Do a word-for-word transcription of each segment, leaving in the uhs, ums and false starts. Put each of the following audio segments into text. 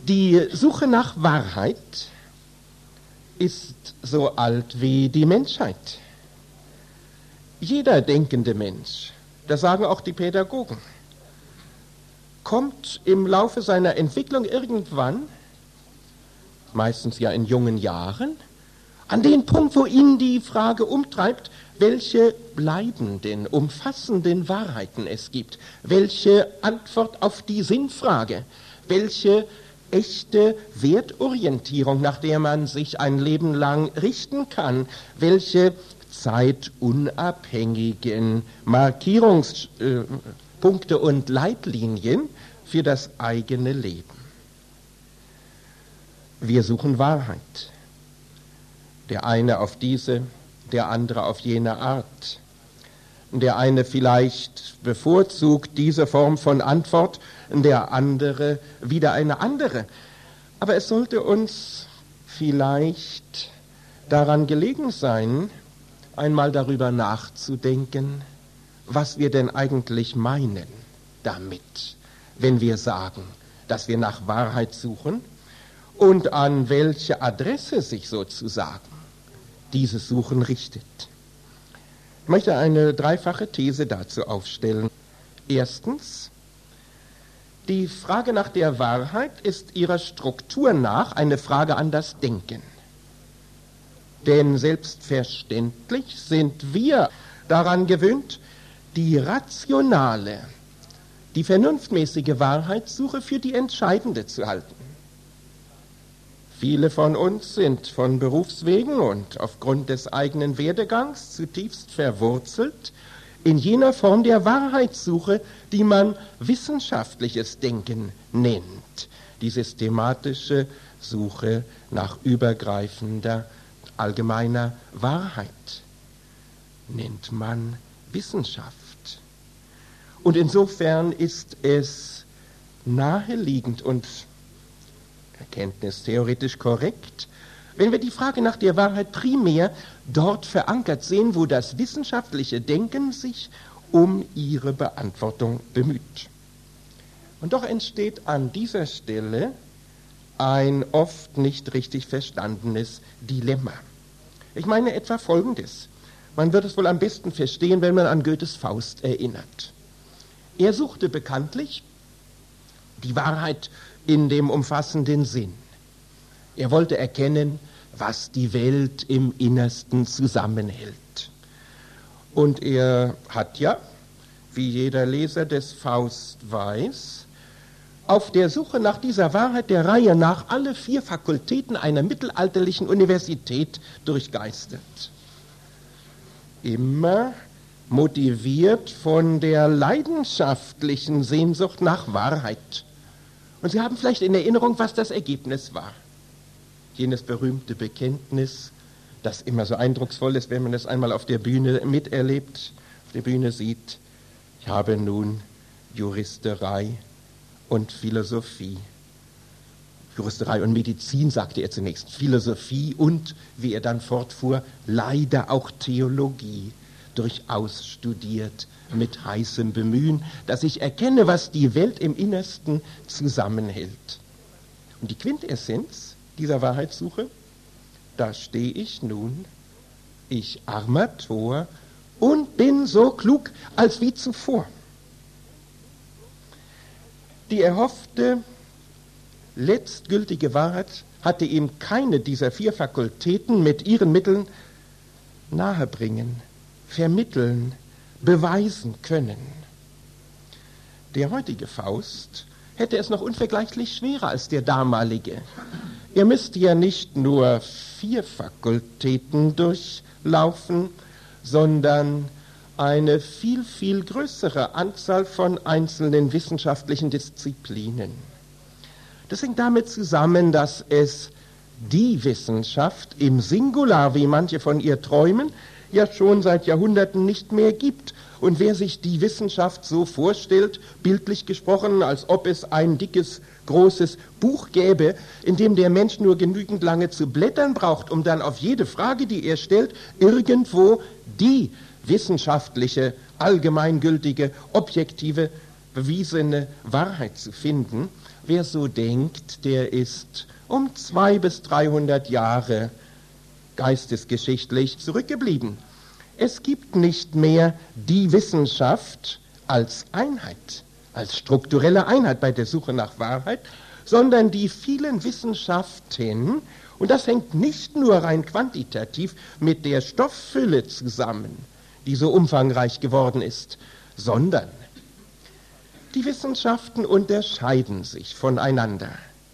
Die Suche nach Wahrheit ist so alt wie die Menschheit. Jeder denkende Mensch, das sagen auch die Pädagogen, kommt im Laufe seiner Entwicklung irgendwann, meistens ja in jungen Jahren, an den Punkt, wo ihn die Frage umtreibt, welche bleibenden, umfassenden Wahrheiten es gibt, welche Antwort auf die Sinnfrage, welche echte Wertorientierung, nach der man sich ein Leben lang richten kann, welche zeitunabhängigen Markierungspunkte und Leitlinien für das eigene Leben. Wir suchen Wahrheit. Der eine auf diese, der andere auf jene Art. Der eine vielleicht bevorzugt diese Form von Antwort, der andere wieder eine andere. Aber es sollte uns vielleicht daran gelegen sein, einmal darüber nachzudenken, was wir denn eigentlich meinen damit, wenn wir sagen, dass wir nach Wahrheit suchen und an welche Adresse sich sozusagen dieses Suchen richtet. Ich möchte eine dreifache These dazu aufstellen. Erstens, die Frage nach der Wahrheit ist ihrer Struktur nach eine Frage an das Denken. Denn selbstverständlich sind wir daran gewöhnt, die rationale, die vernunftmäßige Wahrheitssuche für die entscheidende zu halten. Viele von uns sind von Berufswegen und aufgrund des eigenen Werdegangs zutiefst verwurzelt in jener Form der Wahrheitssuche, die man wissenschaftliches Denken nennt, die systematische Suche nach übergreifender, allgemeiner Wahrheit nennt man Wissenschaft. Und insofern ist es naheliegend und erkenntnistheoretisch korrekt, wenn wir die Frage nach der Wahrheit primär dort verankert sehen, wo das wissenschaftliche Denken sich um ihre Beantwortung bemüht. Und doch entsteht an dieser Stelle ein oft nicht richtig verstandenes Dilemma. Ich meine etwa Folgendes. Man wird es wohl am besten verstehen, wenn man an Goethes Faust erinnert. Er suchte bekanntlich die Wahrheit in dem umfassenden Sinn. Er wollte erkennen, was die Welt im Innersten zusammenhält. Und er hat ja, wie jeder Leser des Faust weiß, auf der Suche nach dieser Wahrheit der Reihe nach alle vier Fakultäten einer mittelalterlichen Universität durchgeistert. Immer motiviert von der leidenschaftlichen Sehnsucht nach Wahrheit. Und Sie haben vielleicht in Erinnerung, was das Ergebnis war. Jenes berühmte Bekenntnis, das immer so eindrucksvoll ist, wenn man es einmal auf der Bühne miterlebt, auf der Bühne sieht: Ich habe nun Juristerei und Philosophie. Juristerei und Medizin, sagte er zunächst, Philosophie und, wie er dann fortfuhr, leider auch Theologie durchaus studiert mit heißem Bemühen, dass ich erkenne, was die Welt im Innersten zusammenhält. Und die Quintessenz dieser Wahrheitssuche: Da stehe ich nun, ich armer Tor, und bin so klug als wie zuvor. Die erhoffte, letztgültige Wahrheit hatte ihm keine dieser vier Fakultäten mit ihren Mitteln nahebringen, vermitteln, beweisen können. Der heutige Faust hätte es noch unvergleichlich schwerer als der damalige. Er müsste ja nicht nur vier Fakultäten durchlaufen, sondern eine viel, viel größere Anzahl von einzelnen wissenschaftlichen Disziplinen. Das hängt damit zusammen, dass es die Wissenschaft im Singular, wie manche von ihr träumen, ja schon seit Jahrhunderten nicht mehr gibt. Und wer sich die Wissenschaft so vorstellt, bildlich gesprochen, als ob es ein dickes, großes Buch gäbe, in dem der Mensch nur genügend lange zu blättern braucht, um dann auf jede Frage, die er stellt, irgendwo die wissenschaftliche, allgemeingültige, objektive, bewiesene Wahrheit zu finden, wer so denkt, der ist um zwei bis dreihundert Jahre geistesgeschichtlich zurückgeblieben. Es gibt nicht mehr die Wissenschaft als Einheit, als strukturelle Einheit bei der Suche nach Wahrheit, sondern die vielen Wissenschaften, und das hängt nicht nur rein quantitativ mit der Stofffülle zusammen, die so umfangreich geworden ist, sondern die Wissenschaften unterscheiden sich voneinander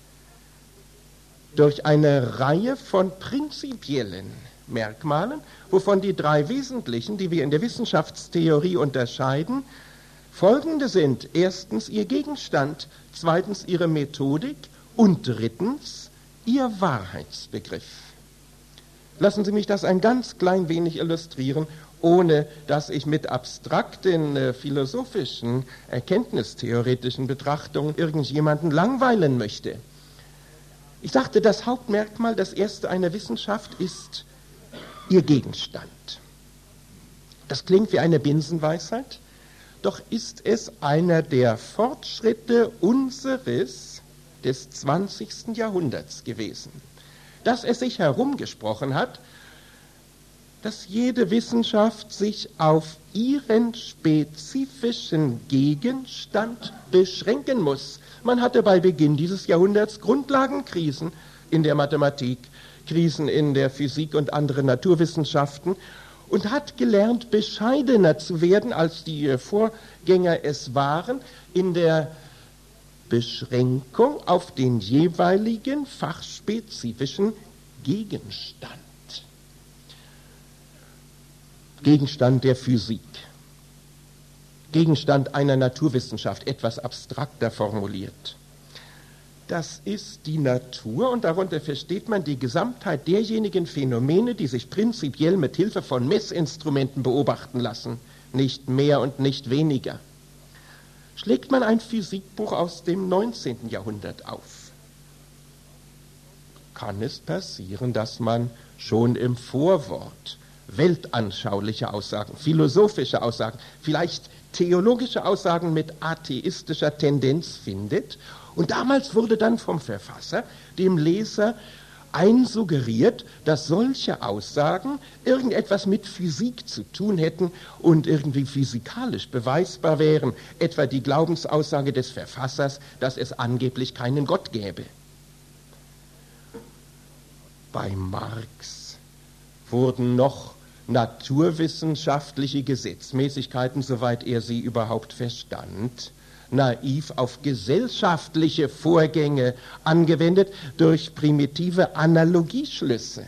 durch eine Reihe von prinzipiellen Merkmalen, wovon die drei wesentlichen, die wir in der Wissenschaftstheorie unterscheiden, folgende sind: erstens ihr Gegenstand, zweitens ihre Methodik und drittens ihr Wahrheitsbegriff. Lassen Sie mich das ein ganz klein wenig illustrieren, ohne dass ich mit abstrakten äh, philosophischen, erkenntnistheoretischen Betrachtungen irgendjemanden langweilen möchte. Ich sagte, das Hauptmerkmal, das erste einer Wissenschaft ist ihr Gegenstand. Das klingt wie eine Binsenweisheit, doch ist es einer der Fortschritte unseres des zwanzigsten Jahrhunderts gewesen, dass es sich herumgesprochen hat, dass jede Wissenschaft sich auf ihren spezifischen Gegenstand beschränken muss. Man hatte bei Beginn dieses Jahrhunderts Grundlagenkrisen in der Mathematik, Krisen in der Physik und anderen Naturwissenschaften und hat gelernt, bescheidener zu werden, als die Vorgänger es waren, in der Beschränkung auf den jeweiligen fachspezifischen Gegenstand. Gegenstand der Physik, Gegenstand einer Naturwissenschaft, etwas abstrakter formuliert. Das ist die Natur und darunter versteht man die Gesamtheit derjenigen Phänomene, die sich prinzipiell mit Hilfe von Messinstrumenten beobachten lassen, nicht mehr und nicht weniger. Schlägt man ein Physikbuch aus dem neunzehnten Jahrhundert auf, kann es passieren, dass man schon im Vorwort weltanschauliche Aussagen, philosophische Aussagen, vielleicht theologische Aussagen mit atheistischer Tendenz findet. Und damals wurde dann vom Verfasser dem Leser einsuggeriert, dass solche Aussagen irgendetwas mit Physik zu tun hätten und irgendwie physikalisch beweisbar wären, etwa die Glaubensaussage des Verfassers, dass es angeblich keinen Gott gäbe. Bei Marx wurden noch naturwissenschaftliche Gesetzmäßigkeiten, soweit er sie überhaupt verstand, naiv auf gesellschaftliche Vorgänge angewendet durch primitive Analogieschlüsse.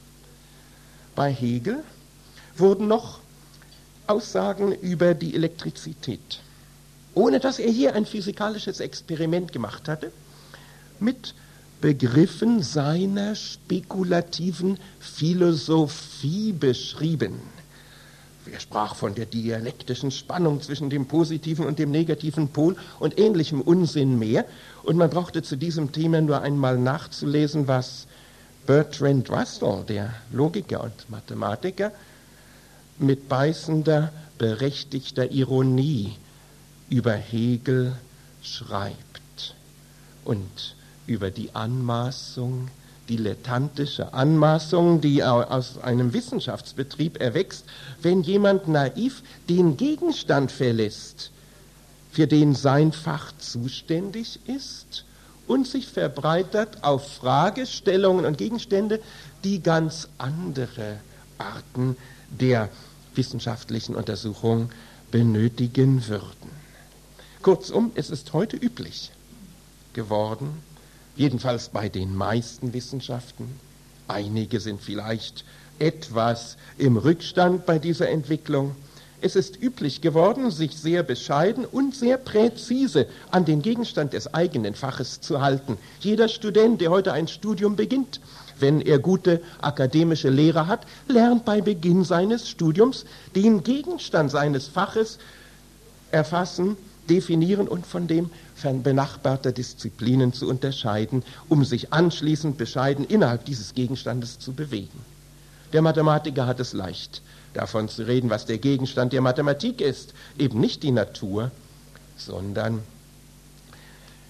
Bei Hegel wurden noch Aussagen über die Elektrizität, ohne dass er hier ein physikalisches Experiment gemacht hatte, mit Begriffen seiner spekulativen Philosophie beschrieben. Er sprach von der dialektischen Spannung zwischen dem positiven und dem negativen Pol und ähnlichem Unsinn mehr. Und man brauchte zu diesem Thema nur einmal nachzulesen, was Bertrand Russell, der Logiker und Mathematiker, mit beißender, berechtigter Ironie über Hegel schreibt und über die Anmaßung, dilettantische Anmaßung, die aus einem Wissenschaftsbetrieb erwächst, wenn jemand naiv den Gegenstand verlässt, für den sein Fach zuständig ist und sich verbreitert auf Fragestellungen und Gegenstände, die ganz andere Arten der wissenschaftlichen Untersuchung benötigen würden. Kurzum, es ist heute üblich geworden, jedenfalls bei den meisten Wissenschaften. Einige sind vielleicht etwas im Rückstand bei dieser Entwicklung. Es ist üblich geworden, sich sehr bescheiden und sehr präzise an den Gegenstand des eigenen Faches zu halten. Jeder Student, der heute ein Studium beginnt, wenn er gute akademische Lehrer hat, lernt bei Beginn seines Studiums den Gegenstand seines Faches erfassen, definieren und von dem benachbarter Disziplinen zu unterscheiden, um sich anschließend bescheiden innerhalb dieses Gegenstandes zu bewegen. Der Mathematiker hat es leicht, davon zu reden, was der Gegenstand der Mathematik ist, eben nicht die Natur, sondern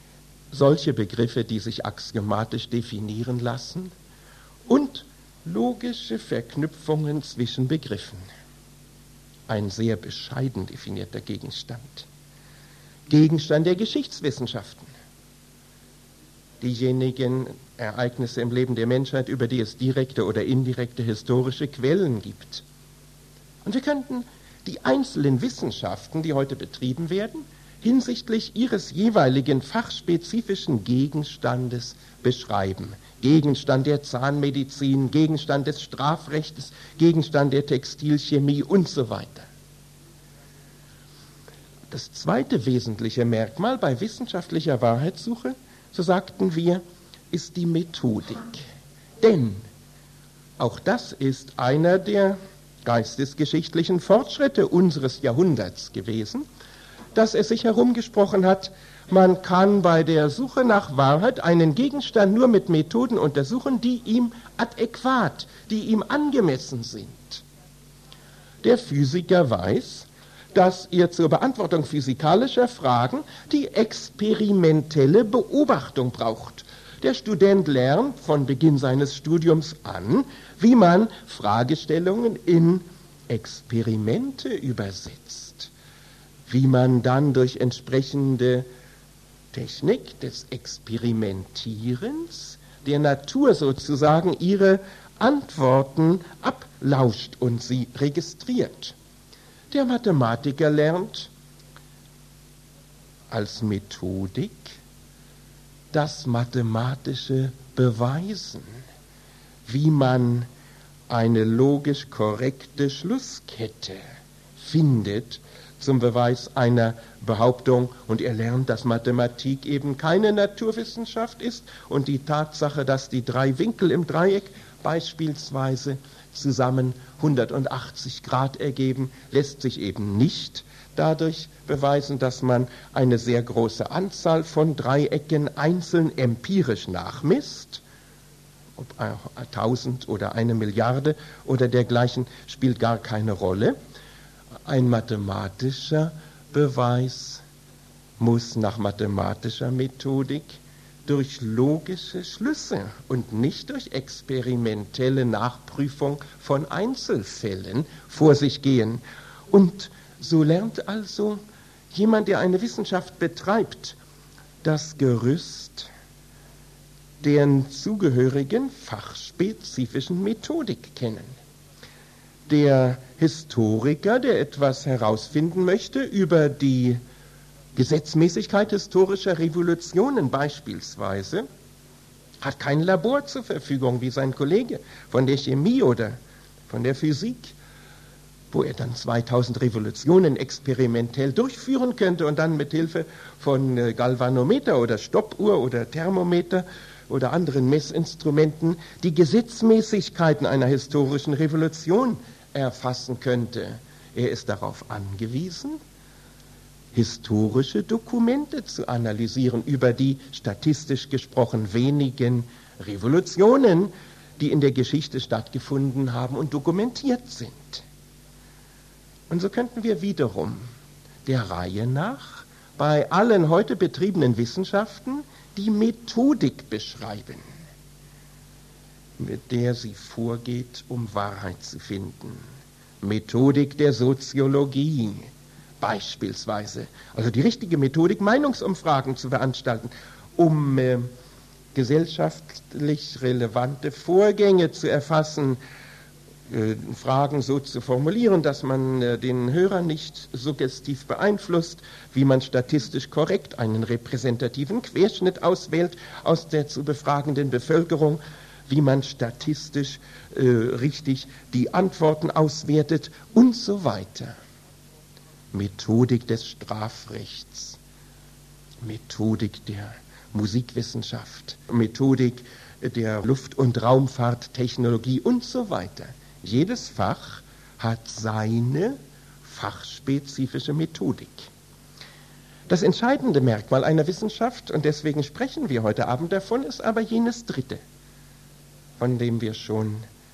solche Begriffe, die sich axiomatisch definieren lassen, und logische Verknüpfungen zwischen Begriffen. Ein sehr bescheiden definierter Gegenstand. Gegenstand der Geschichtswissenschaften. Diejenigen Ereignisse im Leben der Menschheit, über die es direkte oder indirekte historische Quellen gibt. Und wir könnten die einzelnen Wissenschaften, die heute betrieben werden, hinsichtlich ihres jeweiligen fachspezifischen Gegenstandes beschreiben. Gegenstand der Zahnmedizin, Gegenstand des Strafrechts, Gegenstand der Textilchemie und so weiter. Das zweite wesentliche Merkmal bei wissenschaftlicher Wahrheitssuche, so sagten wir, ist die Methodik. Denn auch das ist einer der geistesgeschichtlichen Fortschritte unseres Jahrhunderts gewesen, dass es sich herumgesprochen hat, man kann bei der Suche nach Wahrheit einen Gegenstand nur mit Methoden untersuchen, die ihm adäquat, die ihm angemessen sind. Der Physiker weiß, dass er zur Beantwortung physikalischer Fragen die experimentelle Beobachtung braucht. Der Student lernt von Beginn seines Studiums an, wie man Fragestellungen in Experimente übersetzt, wie man dann durch entsprechende Technik des Experimentierens der Natur sozusagen ihre Antworten ablauscht und sie registriert. Der Mathematiker lernt als Methodik das mathematische Beweisen, wie man eine logisch korrekte Schlusskette findet zum Beweis einer Behauptung, und er lernt, dass Mathematik eben keine Naturwissenschaft ist und die Tatsache, dass die drei Winkel im Dreieck beispielsweise zusammen hundertachtzig Grad ergeben, lässt sich eben nicht dadurch beweisen, dass man eine sehr große Anzahl von Dreiecken einzeln empirisch nachmisst. Ob tausend oder eine Milliarde oder dergleichen spielt gar keine Rolle. Ein mathematischer Beweis muss nach mathematischer Methodik durch logische Schlüsse und nicht durch experimentelle Nachprüfung von Einzelfällen vor sich gehen. Und so lernt also jemand, der eine Wissenschaft betreibt, das Gerüst der zugehörigen fachspezifischen Methodik kennen. Der Historiker, der etwas herausfinden möchte über die Gesetzmäßigkeit historischer Revolutionen beispielsweise, hat kein Labor zur Verfügung wie sein Kollege von der Chemie oder von der Physik, wo er dann zweitausend Revolutionen experimentell durchführen könnte und dann mit Hilfe von Galvanometer oder Stoppuhr oder Thermometer oder anderen Messinstrumenten die Gesetzmäßigkeiten einer historischen Revolution erfassen könnte. Er ist darauf angewiesen, historische Dokumente zu analysieren über die statistisch gesprochen wenigen Revolutionen, die in der Geschichte stattgefunden haben und dokumentiert sind. Und so könnten wir wiederum der Reihe nach bei allen heute betriebenen Wissenschaften die Methodik beschreiben, mit der sie vorgeht, um Wahrheit zu finden. Methodik der Soziologie beispielsweise, also die richtige Methodik, Meinungsumfragen zu veranstalten, um äh, gesellschaftlich relevante Vorgänge zu erfassen, äh, Fragen so zu formulieren, dass man äh, den Hörer nicht suggestiv beeinflusst, wie man statistisch korrekt einen repräsentativen Querschnitt auswählt aus der zu befragenden Bevölkerung, wie man statistisch äh, richtig die Antworten auswertet und so weiter. Methodik des Strafrechts, Methodik der Musikwissenschaft, Methodik der Luft- und Raumfahrttechnologie und so weiter. Jedes Fach hat seine fachspezifische Methodik. Das entscheidende Merkmal einer Wissenschaft, und deswegen sprechen wir heute Abend davon, ist aber jenes dritte, von dem wir schon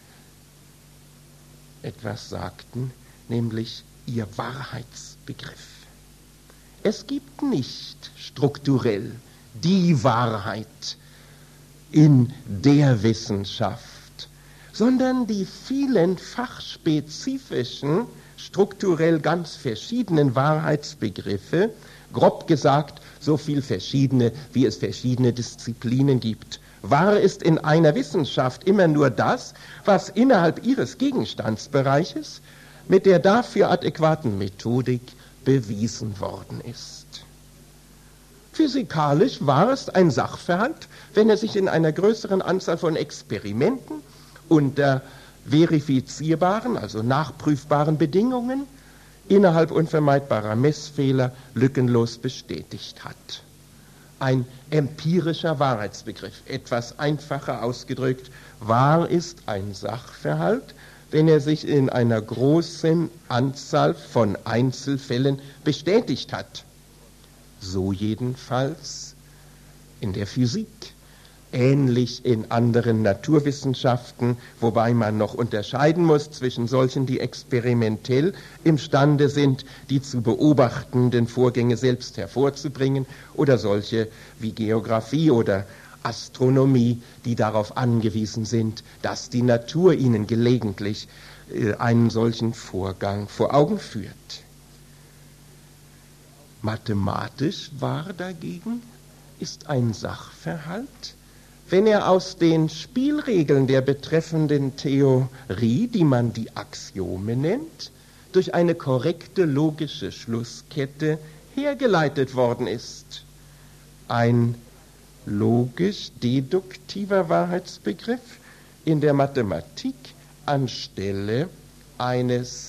etwas sagten, nämlich ihr Wahrheitsbegriff. Es gibt nicht strukturell die Wahrheit in der Wissenschaft, sondern die vielen fachspezifischen, strukturell ganz verschiedenen Wahrheitsbegriffe, grob gesagt, so viel verschiedene, wie es verschiedene Disziplinen gibt. Wahr ist in einer Wissenschaft immer nur das, was innerhalb ihres Gegenstandsbereiches mit der dafür adäquaten Methodik bewiesen worden ist. Physikalisch wahr ist ein Sachverhalt, wenn er sich in einer größeren Anzahl von Experimenten unter verifizierbaren, also nachprüfbaren Bedingungen innerhalb unvermeidbarer Messfehler lückenlos bestätigt hat. Ein empirischer Wahrheitsbegriff, etwas einfacher ausgedrückt, wahr ist ein Sachverhalt, wenn er sich in einer großen Anzahl von Einzelfällen bestätigt hat. So jedenfalls in der Physik, ähnlich in anderen Naturwissenschaften, wobei man noch unterscheiden muss zwischen solchen, die experimentell imstande sind, die zu beobachtenden Vorgänge selbst hervorzubringen, oder solche wie Geographie oder Astronomie, die darauf angewiesen sind, dass die Natur ihnen gelegentlich äh, einen solchen Vorgang vor Augen führt. Mathematisch wahr dagegen ist ein Sachverhalt, wenn er aus den Spielregeln der betreffenden Theorie, die man die Axiome nennt, durch eine korrekte logische Schlusskette hergeleitet worden ist. Ein logisch-deduktiver Wahrheitsbegriff in der Mathematik anstelle eines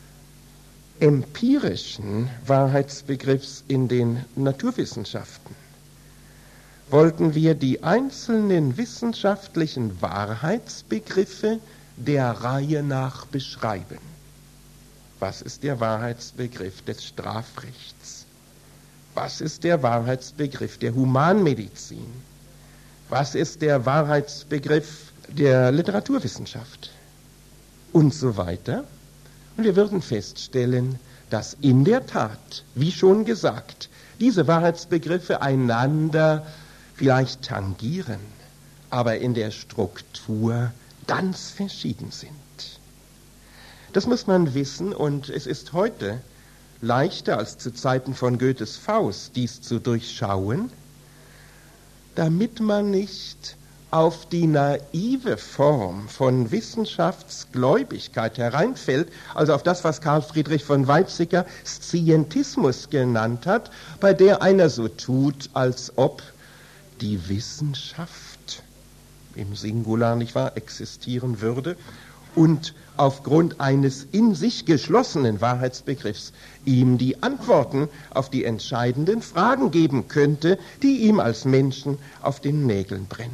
empirischen Wahrheitsbegriffs in den Naturwissenschaften. Wollten wir die einzelnen wissenschaftlichen Wahrheitsbegriffe der Reihe nach beschreiben. Was ist der Wahrheitsbegriff des Strafrechts? Was ist der Wahrheitsbegriff der Humanmedizin? Was ist der Wahrheitsbegriff der Literaturwissenschaft? Und so weiter. Und wir würden feststellen, dass in der Tat, wie schon gesagt, diese Wahrheitsbegriffe einander vielleicht tangieren, aber in der Struktur ganz verschieden sind. Das muss man wissen, und es ist heute leichter als zu Zeiten von Goethes Faust, dies zu durchschauen, damit man nicht auf die naive Form von Wissenschaftsgläubigkeit hereinfällt, also auf das, was Karl Friedrich von Weizsäcker Scientismus genannt hat, bei der einer so tut, als ob die Wissenschaft im Singular, nicht wahr, existieren würde und aufgrund eines in sich geschlossenen Wahrheitsbegriffs ihm die Antworten auf die entscheidenden Fragen geben könnte, die ihm als Menschen auf den Nägeln brennen.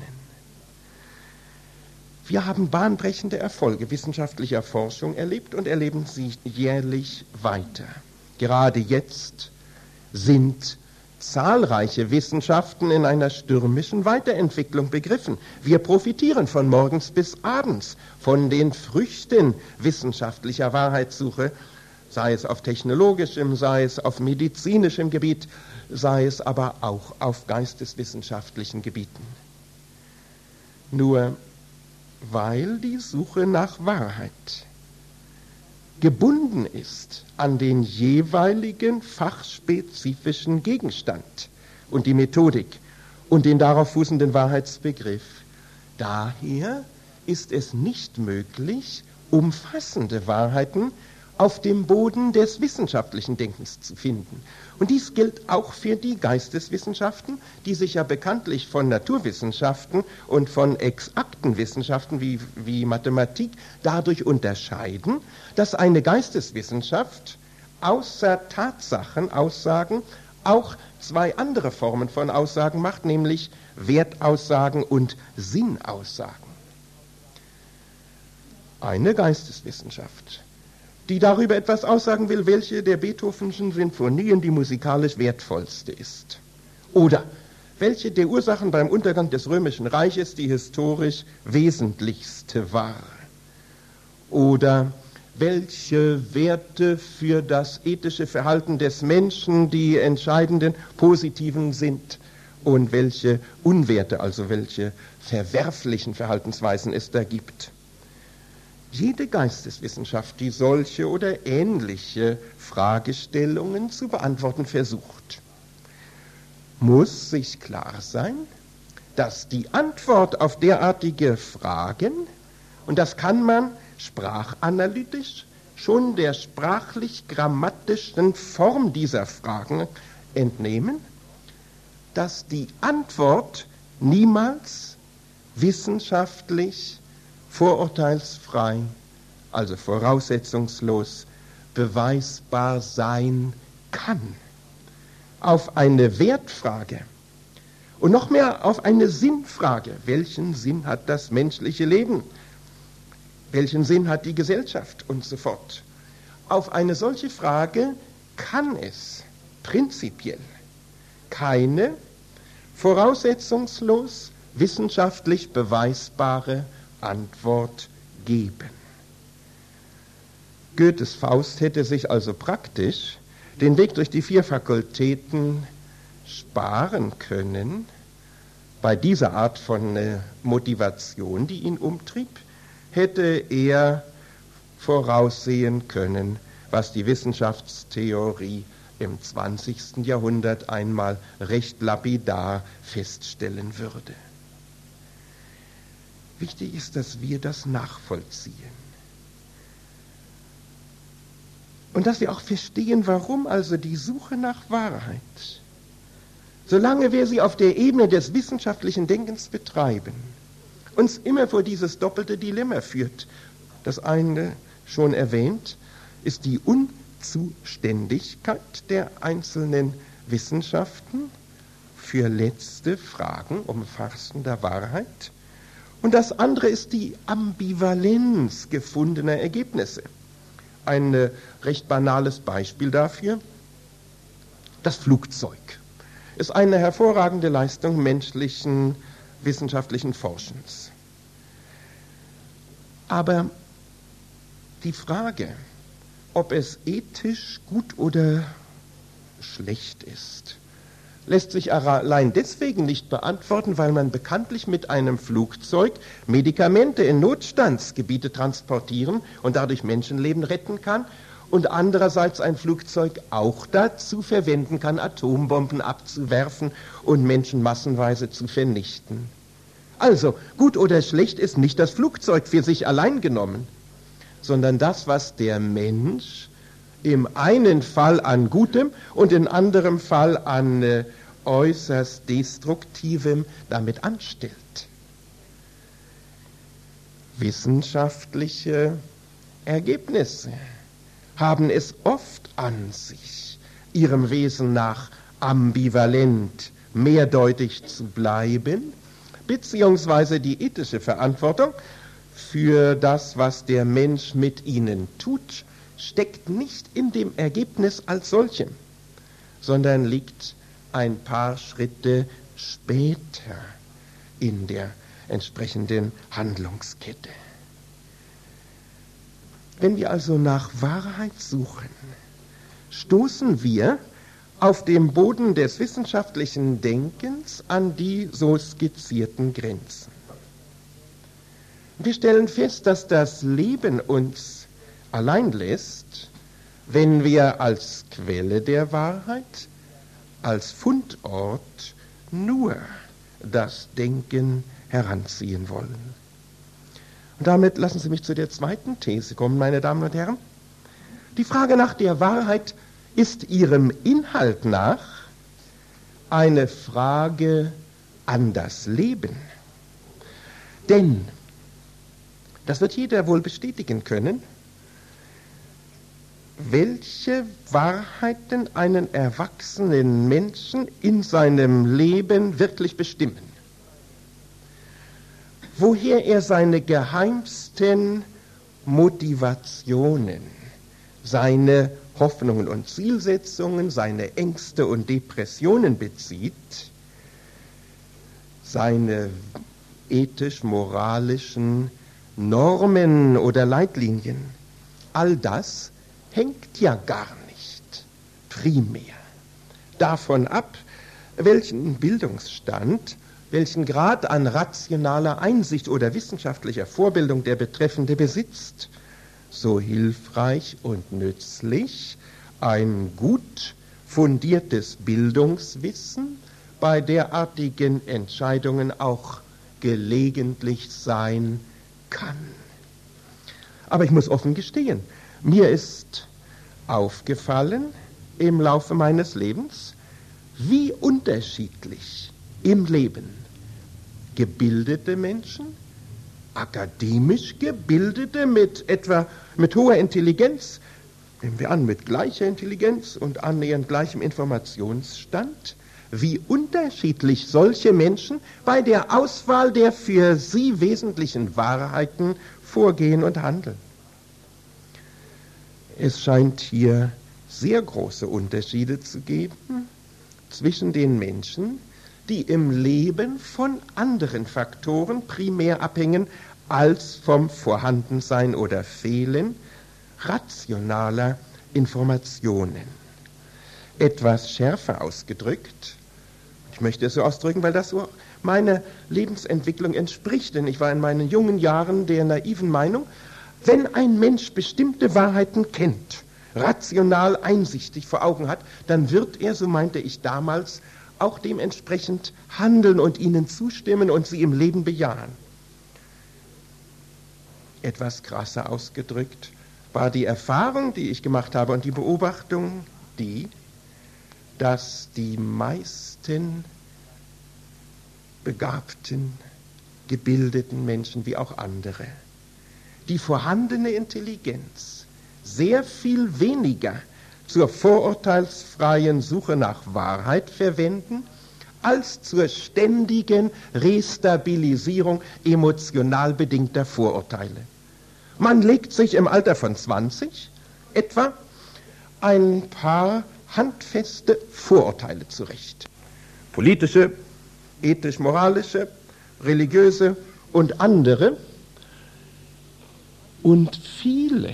Wir haben bahnbrechende Erfolge wissenschaftlicher Forschung erlebt und erleben sie jährlich weiter. Gerade jetzt sind zahlreiche Wissenschaften in einer stürmischen Weiterentwicklung begriffen. Wir profitieren von morgens bis abends von den Früchten wissenschaftlicher Wahrheitssuche, sei es auf technologischem, sei es auf medizinischem Gebiet, sei es aber auch auf geisteswissenschaftlichen Gebieten. Nur weil die Suche nach Wahrheit gebunden ist an den jeweiligen fachspezifischen Gegenstand und die Methodik und den darauf fußenden Wahrheitsbegriff. Daher ist es nicht möglich, umfassende Wahrheiten auf dem Boden des wissenschaftlichen Denkens zu finden. Und dies gilt auch für die Geisteswissenschaften, die sich ja bekanntlich von Naturwissenschaften und von exakten Wissenschaften wie, wie Mathematik dadurch unterscheiden, dass eine Geisteswissenschaft außer Tatsachenaussagen auch zwei andere Formen von Aussagen macht, nämlich Wertaussagen und Sinnaussagen. Eine Geisteswissenschaft, die darüber etwas aussagen will, welche der Beethovenschen Sinfonien die musikalisch wertvollste ist. Oder welche der Ursachen beim Untergang des Römischen Reiches die historisch wesentlichste war. Oder welche Werte für das ethische Verhalten des Menschen die entscheidenden positiven sind. und welche Unwerte, also welche verwerflichen Verhaltensweisen es da gibt. Jede Geisteswissenschaft, die solche oder ähnliche Fragestellungen zu beantworten versucht, muss sich klar sein, dass die Antwort auf derartige Fragen, und das kann man sprachanalytisch schon der sprachlich-grammatischen Form dieser Fragen entnehmen, dass die Antwort niemals wissenschaftlich, vorurteilsfrei, also voraussetzungslos beweisbar sein kann. Auf eine Wertfrage und noch mehr auf eine Sinnfrage. Welchen Sinn hat das menschliche Leben? Welchen Sinn hat die Gesellschaft? Und so fort. Auf eine solche Frage kann es prinzipiell keine voraussetzungslos wissenschaftlich beweisbare Antwort geben. Goethes Faust hätte sich also praktisch den Weg durch die vier Fakultäten sparen können, bei dieser Art von äh, Motivation, die ihn umtrieb, hätte er voraussehen können, was die Wissenschaftstheorie im zwanzigsten Jahrhundert einmal recht lapidar feststellen würde. Wichtig ist, dass wir das nachvollziehen. Und dass wir auch verstehen, warum also die Suche nach Wahrheit, solange wir sie auf der Ebene des wissenschaftlichen Denkens betreiben, uns immer vor dieses doppelte Dilemma führt. Das eine, schon erwähnt, ist die Unzuständigkeit der einzelnen Wissenschaften für letzte Fragen umfassender Wahrheit. Und das andere ist die Ambivalenz gefundener Ergebnisse. Ein äh, recht banales Beispiel dafür: Das Flugzeug ist eine hervorragende Leistung menschlichen wissenschaftlichen Forschens. Aber die Frage, ob es ethisch gut oder schlecht ist, lässt sich allein deswegen nicht beantworten, weil man bekanntlich mit einem Flugzeug Medikamente in Notstandsgebiete transportieren und dadurch Menschenleben retten kann und andererseits ein Flugzeug auch dazu verwenden kann, Atombomben abzuwerfen und Menschen massenweise zu vernichten. Also, gut oder schlecht ist nicht das Flugzeug für sich allein genommen, sondern das, was der Mensch im einen Fall an Gutem und im anderen Fall an äh, äußerst Destruktivem damit anstellt. Wissenschaftliche Ergebnisse haben es oft an sich, ihrem Wesen nach ambivalent, mehrdeutig zu bleiben, beziehungsweise die ethische Verantwortung für das, was der Mensch mit ihnen tut, steckt nicht in dem Ergebnis als solchem, sondern liegt ein paar Schritte später in der entsprechenden Handlungskette. Wenn wir also nach Wahrheit suchen, stoßen wir auf dem Boden des wissenschaftlichen Denkens an die so skizzierten Grenzen. Wir stellen fest, dass das Leben uns allein lässt, wenn wir als Quelle der Wahrheit, als Fundort nur das Denken heranziehen wollen. Und damit lassen Sie mich zu der zweiten These kommen, meine Damen und Herren. Die Frage nach der Wahrheit ist ihrem Inhalt nach eine Frage an das Leben. Denn, das wird jeder wohl bestätigen können, welche Wahrheiten einen erwachsenen Menschen in seinem Leben wirklich bestimmen. Woher er seine geheimsten Motivationen, seine Hoffnungen und Zielsetzungen, seine Ängste und Depressionen bezieht, seine ethisch-moralischen Normen oder Leitlinien, all das hängt ja gar nicht primär davon ab, welchen Bildungsstand, welchen Grad an rationaler Einsicht oder wissenschaftlicher Vorbildung der Betreffende besitzt, so hilfreich und nützlich ein gut fundiertes Bildungswissen bei derartigen Entscheidungen auch gelegentlich sein kann. Aber ich muss offen gestehen, mir ist aufgefallen im Laufe meines Lebens, wie unterschiedlich im Leben gebildete Menschen, akademisch gebildete mit etwa mit hoher Intelligenz, nehmen wir an, mit gleicher Intelligenz und annähernd gleichem Informationsstand, wie unterschiedlich solche Menschen bei der Auswahl der für sie wesentlichen Wahrheiten vorgehen und handeln. Es scheint hier sehr große Unterschiede zu geben zwischen den Menschen, die im Leben von anderen Faktoren primär abhängen als vom Vorhandensein oder Fehlen rationaler Informationen. Etwas schärfer ausgedrückt, ich möchte es so ausdrücken, weil das so meiner Lebensentwicklung entspricht, denn ich war in meinen jungen Jahren der naiven Meinung, wenn ein Mensch bestimmte Wahrheiten kennt, rational einsichtig vor Augen hat, dann wird er, so meinte ich damals, auch dementsprechend handeln und ihnen zustimmen und sie im Leben bejahen. Etwas krasser ausgedrückt war die Erfahrung, die ich gemacht habe und die Beobachtung die, dass die meisten begabten, gebildeten Menschen wie auch andere die vorhandene Intelligenz sehr viel weniger zur vorurteilsfreien Suche nach Wahrheit verwenden, als zur ständigen Restabilisierung emotional bedingter Vorurteile. Man legt sich im Alter von zwanzig etwa ein paar handfeste Vorurteile zurecht. Politische, ethisch-moralische, religiöse und andere. Und viele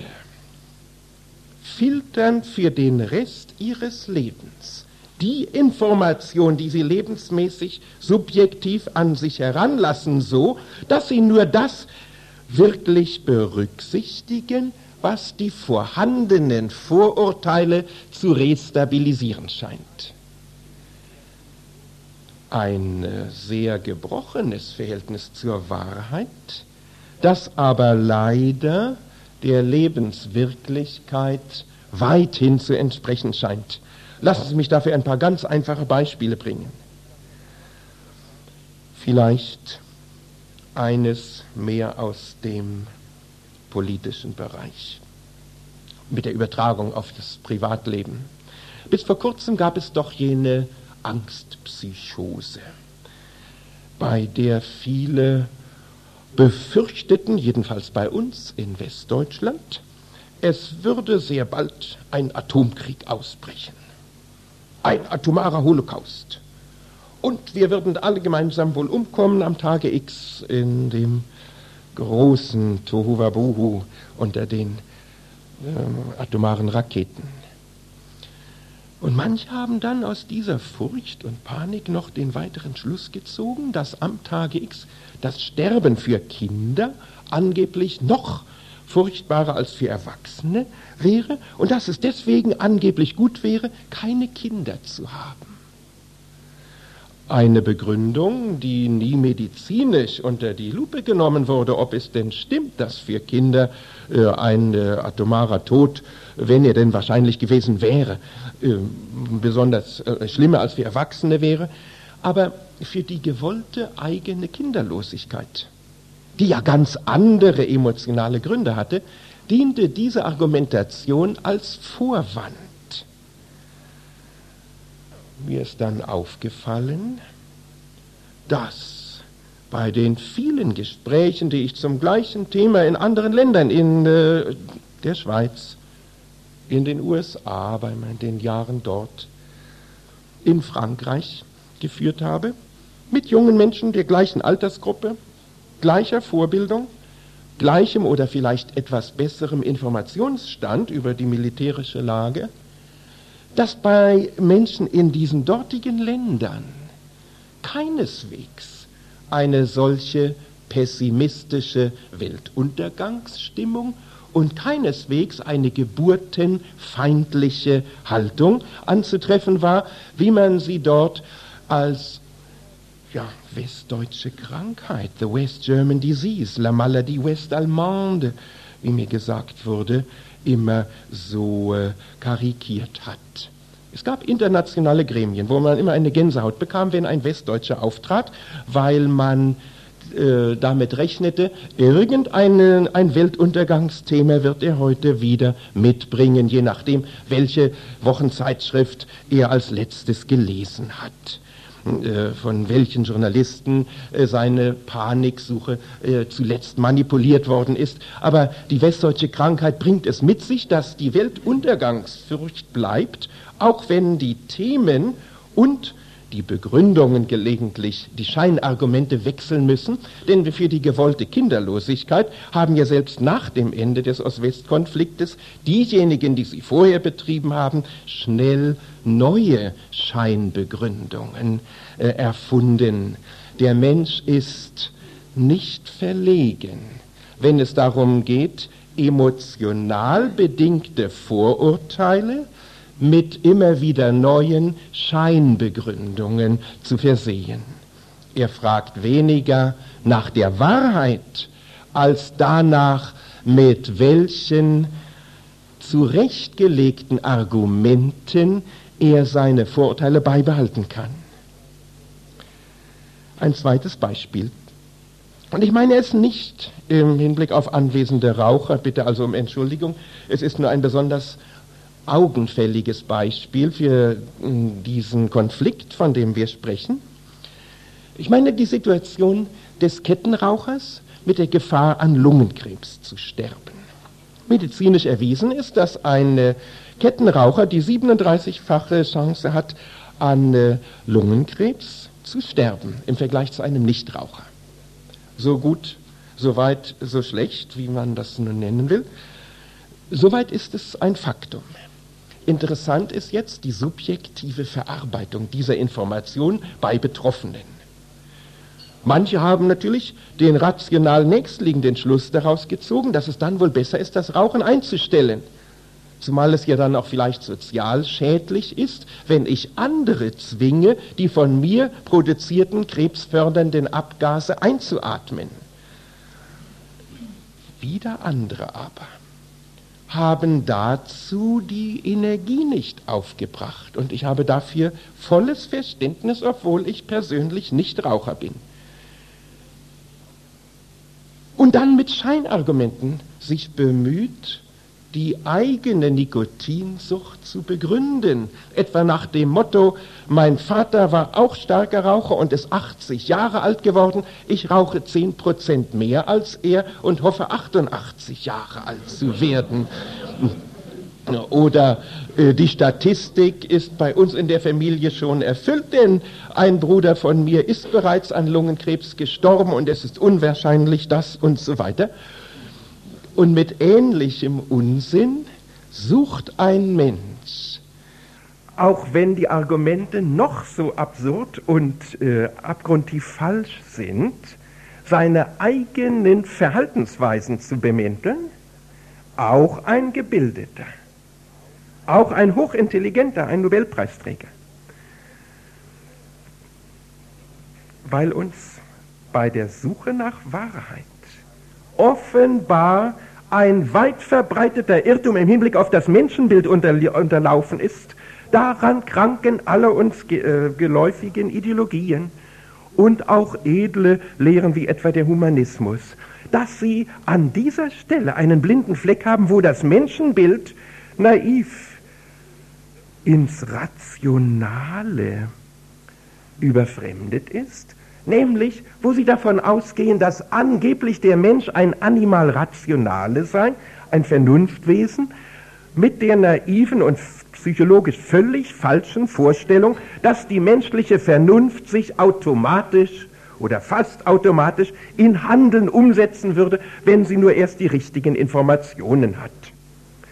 filtern für den Rest ihres Lebens die Information, die sie lebensmäßig subjektiv an sich heranlassen, so, dass sie nur das wirklich berücksichtigen, was die vorhandenen Vorurteile zu restabilisieren scheint. Ein sehr gebrochenes Verhältnis zur Wahrheit, das aber leider der Lebenswirklichkeit weithin zu entsprechen scheint. Lassen Sie mich dafür ein paar ganz einfache Beispiele bringen. Vielleicht eines mehr aus dem politischen Bereich, mit der Übertragung auf das Privatleben. Bis vor kurzem gab es doch jene Angstpsychose, bei der viele befürchteten, jedenfalls bei uns in Westdeutschland, es würde sehr bald ein Atomkrieg ausbrechen, ein atomarer Holocaust. Und wir würden alle gemeinsam wohl umkommen am Tage X in dem großen Tohuwabohu unter den äh, atomaren Raketen. Und manche haben dann aus dieser Furcht und Panik noch den weiteren Schluss gezogen, dass am Tage X das Sterben für Kinder angeblich noch furchtbarer als für Erwachsene wäre und dass es deswegen angeblich gut wäre, keine Kinder zu haben. Eine Begründung, die nie medizinisch unter die Lupe genommen wurde, ob es denn stimmt, dass für Kinder äh, ein äh, atomarer Tod, wenn er denn wahrscheinlich gewesen wäre, äh, besonders äh, schlimmer als für Erwachsene wäre, aber für die gewollte eigene Kinderlosigkeit, die ja ganz andere emotionale Gründe hatte, diente diese Argumentation als Vorwand. Mir ist dann aufgefallen, dass bei den vielen Gesprächen, die ich zum gleichen Thema in anderen Ländern, in äh, der Schweiz, in den U S A, bei den Jahren dort, in Frankreich geführt habe, mit jungen Menschen der gleichen Altersgruppe, gleicher Vorbildung, gleichem oder vielleicht etwas besserem Informationsstand über die militärische Lage, dass bei Menschen in diesen dortigen Ländern keineswegs eine solche pessimistische Weltuntergangsstimmung und keineswegs eine geburtenfeindliche Haltung anzutreffen war, wie man sie dort als ja, westdeutsche Krankheit, the West German Disease, la maladie West Allemande, wie mir gesagt wurde, immer so äh, karikiert hat. Es gab internationale Gremien, wo man immer eine Gänsehaut bekam, wenn ein Westdeutscher auftrat, weil man äh, damit rechnete, irgendein ein Weltuntergangsthema wird er heute wieder mitbringen, je nachdem, welche Wochenzeitschrift er als letztes gelesen hat. Von welchen Journalisten seine Paniksuche zuletzt manipuliert worden ist. Aber die westdeutsche Krankheit bringt es mit sich, dass die Weltuntergangsfurcht bleibt, auch wenn die Themen und die Begründungen gelegentlich, die Scheinargumente wechseln müssen, denn für die gewollte Kinderlosigkeit haben ja selbst nach dem Ende des Ost-West-Konfliktes diejenigen, die sie vorher betrieben haben, schnell neue Scheinbegründungen äh, erfunden. Der Mensch ist nicht verlegen, wenn es darum geht, emotional bedingte Vorurteile mit immer wieder neuen Scheinbegründungen zu versehen. Er fragt weniger nach der Wahrheit, als danach, mit welchen zurechtgelegten Argumenten er seine Vorurteile beibehalten kann. Ein zweites Beispiel. Und ich meine es nicht im Hinblick auf anwesende Raucher, bitte also um Entschuldigung, es ist nur ein besonders augenfälliges Beispiel für diesen Konflikt, von dem wir sprechen. Ich meine die Situation des Kettenrauchers mit der Gefahr, an Lungenkrebs zu sterben. Medizinisch erwiesen ist, dass ein Kettenraucher die siebenunddreißigfache Chance hat, an Lungenkrebs zu sterben im Vergleich zu einem Nichtraucher. So gut, so weit, so schlecht, wie man das nun nennen will. Soweit ist es ein Faktum. Interessant ist jetzt die subjektive Verarbeitung dieser Information bei Betroffenen. Manche haben natürlich den rational nächstliegenden Schluss daraus gezogen, dass es dann wohl besser ist, das Rauchen einzustellen. Zumal es ja dann auch vielleicht sozial schädlich ist, wenn ich andere zwinge, die von mir produzierten krebsfördernden Abgase einzuatmen. Wieder andere aber haben dazu die Energie nicht aufgebracht. Und ich habe dafür volles Verständnis, obwohl ich persönlich nicht Raucher bin. Und dann mit Scheinargumenten sich bemüht, die eigene Nikotinsucht zu begründen. Etwa nach dem Motto, mein Vater war auch starker Raucher und ist achtzig Jahre alt geworden, ich rauche zehn Prozent mehr als er und hoffe achtundachtzig Jahre alt zu werden. Oder äh, die Statistik ist bei uns in der Familie schon erfüllt, denn ein Bruder von mir ist bereits an Lungenkrebs gestorben und es ist unwahrscheinlich, das und so weiter. Und mit ähnlichem Unsinn sucht ein Mensch, auch wenn die Argumente noch so absurd und äh, abgrundtief falsch sind, seine eigenen Verhaltensweisen zu bemänteln, auch ein Gebildeter, auch ein Hochintelligenter, ein Nobelpreisträger. Weil uns bei der Suche nach Wahrheit offenbar ein weit verbreiteter Irrtum im Hinblick auf das Menschenbild unterli- unterlaufen ist. Daran kranken alle uns ge- äh, geläufigen Ideologien und auch edle Lehren wie etwa der Humanismus, dass sie an dieser Stelle einen blinden Fleck haben, wo das Menschenbild naiv ins Rationale überfremdet ist, nämlich wo sie davon ausgehen, dass angeblich der Mensch ein Animal Rationale sei, ein Vernunftwesen, mit der naiven und psychologisch völlig falschen Vorstellung, dass die menschliche Vernunft sich automatisch oder fast automatisch in Handeln umsetzen würde, wenn sie nur erst die richtigen Informationen hat.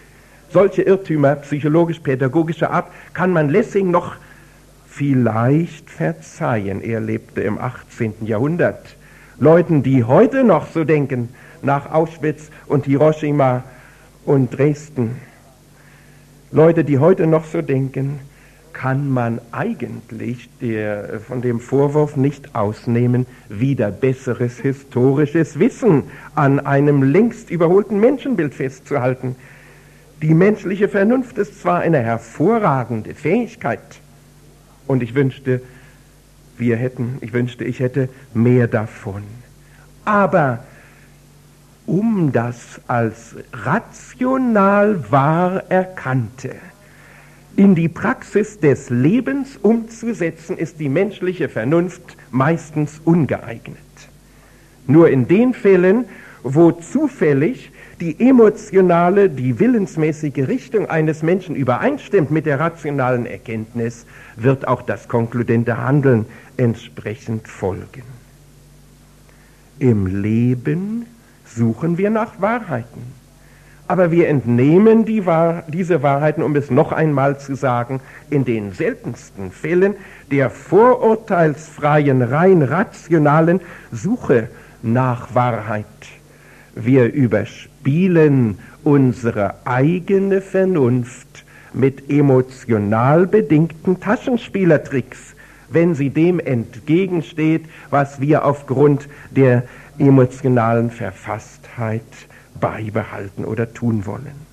Solche Irrtümer psychologisch-pädagogischer Art kann man Lessing noch vielleicht verzeihen. Er lebte im achtzehnten Jahrhundert. Leuten, die heute noch so denken, nach Auschwitz und Hiroshima und Dresden, Leute, die heute noch so denken, kann man eigentlich der, von dem Vorwurf nicht ausnehmen, wieder besseres historisches Wissen an einem längst überholten Menschenbild festzuhalten. Die menschliche Vernunft ist zwar eine hervorragende Fähigkeit, und ich wünschte, wir hätten, ich wünschte, ich hätte mehr davon. Aber um das als rational wahr Erkannte in die Praxis des Lebens umzusetzen, ist die menschliche Vernunft meistens ungeeignet. Nur in den Fällen, wo zufällig die emotionale, die willensmäßige Richtung eines Menschen übereinstimmt mit der rationalen Erkenntnis, wird auch das konkludente Handeln entsprechend folgen. Im Leben suchen wir nach Wahrheiten, aber wir entnehmen die Wahr- diese Wahrheiten, um es noch einmal zu sagen, in den seltensten Fällen der vorurteilsfreien, rein rationalen Suche nach Wahrheit. Wir überspielen unsere eigene Vernunft mit emotional bedingten Taschenspielertricks, wenn sie dem entgegensteht, was wir aufgrund der emotionalen Verfasstheit beibehalten oder tun wollen.